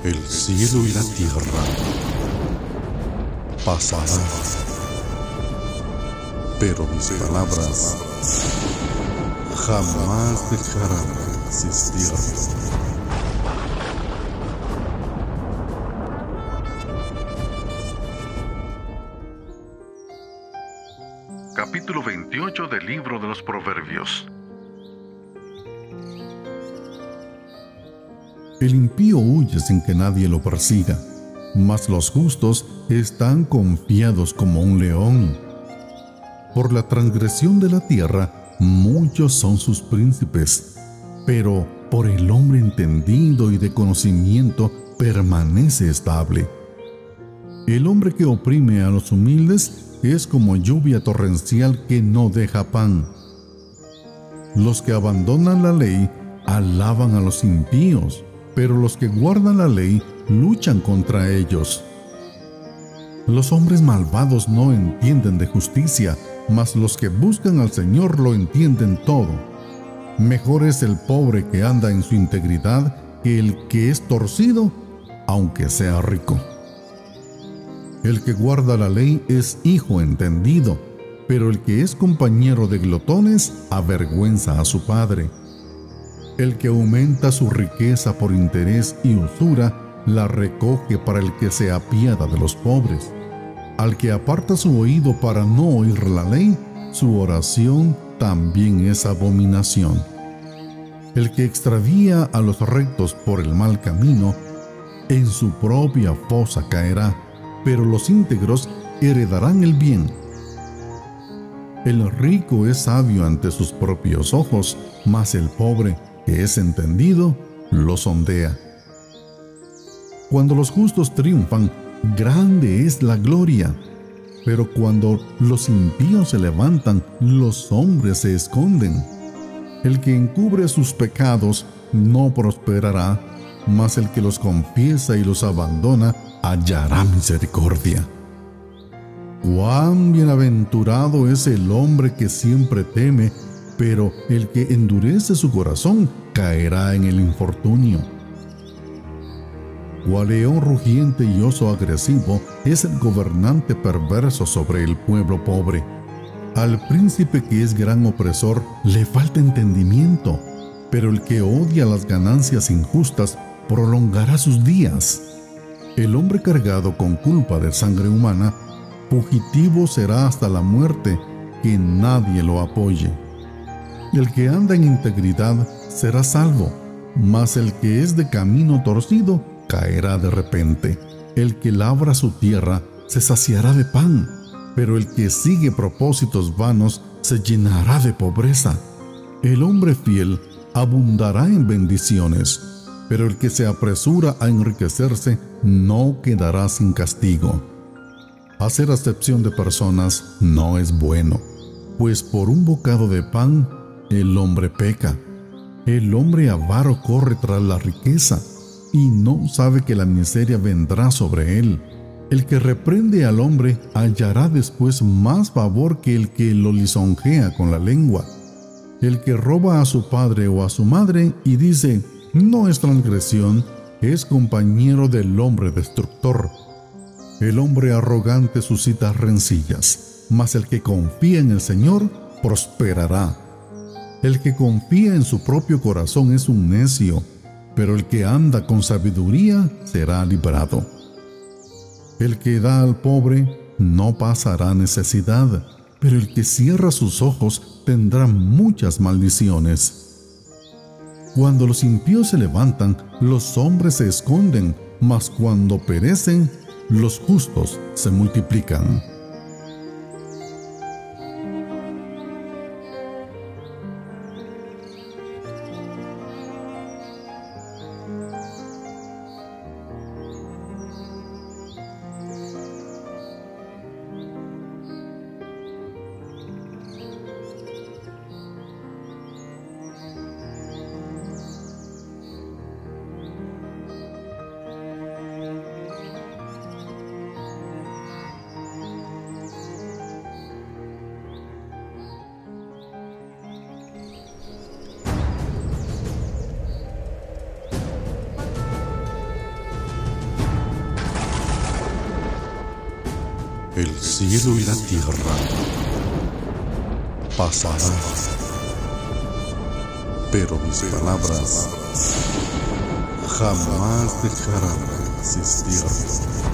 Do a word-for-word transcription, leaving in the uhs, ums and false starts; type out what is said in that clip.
El cielo y la tierra pasarán, pero mis palabras jamás dejarán de existir. Capítulo veintiocho del libro de los Proverbios. El impío huye sin que nadie lo persiga, mas los justos están confiados como un león. Por la transgresión de la tierra, muchos son sus príncipes, pero por el hombre entendido y de conocimiento permanece estable. El hombre que oprime a los humildes es como lluvia torrencial que no deja pan. Los que abandonan la ley alaban a los impíos, pero los que guardan la ley luchan contra ellos. Los hombres malvados no entienden de justicia, mas los que buscan al Señor lo entienden todo. Mejor es el pobre que anda en su integridad que el que es torcido, aunque sea rico. El que guarda la ley es hijo entendido, pero el que es compañero de glotones avergüenza a su padre. El que aumenta su riqueza por interés y usura, la recoge para el que se apiada de los pobres. Al que aparta su oído para no oír la ley, su oración también es abominación. El que extravía a los rectos por el mal camino, en su propia fosa caerá, pero los íntegros heredarán el bien. El rico es sabio ante sus propios ojos, mas el pobre, que es entendido, lo sondea. Cuando los justos triunfan, grande es la gloria, pero cuando los impíos se levantan, los hombres se esconden. El que encubre sus pecados no prosperará, mas el que los confiesa y los abandona hallará misericordia. Cuán bienaventurado es el hombre que siempre teme, pero el que endurece su corazón caerá en el infortunio. Cual león rugiente y oso agresivo es el gobernante perverso sobre el pueblo pobre. Al príncipe que es gran opresor le falta entendimiento, pero el que odia las ganancias injustas prolongará sus días. El hombre cargado con culpa de sangre humana, fugitivo será hasta la muerte, que nadie lo apoye. El que anda en integridad será salvo, mas el que es de camino torcido caerá de repente. El que labra su tierra se saciará de pan, pero el que sigue propósitos vanos se llenará de pobreza. El hombre fiel abundará en bendiciones, pero el que se apresura a enriquecerse no quedará sin castigo. Hacer acepción de personas no es bueno, pues por un bocado de pan el hombre peca. El hombre avaro corre tras la riqueza y no sabe que la miseria vendrá sobre él. El que reprende al hombre hallará después más favor que el que lo lisonjea con la lengua. El que roba a su padre o a su madre y dice, no es transgresión, es compañero del hombre destructor. El hombre arrogante suscita rencillas, mas el que confía en el Señor prosperará. El que confía en su propio corazón es un necio, pero el que anda con sabiduría será librado. El que da al pobre no pasará necesidad, pero el que cierra sus ojos tendrá muchas maldiciones. Cuando los impíos se levantan, los hombres se esconden, mas cuando perecen, los justos se multiplican. El cielo y la tierra pasarán, pero mis palabras jamás dejarán de existir.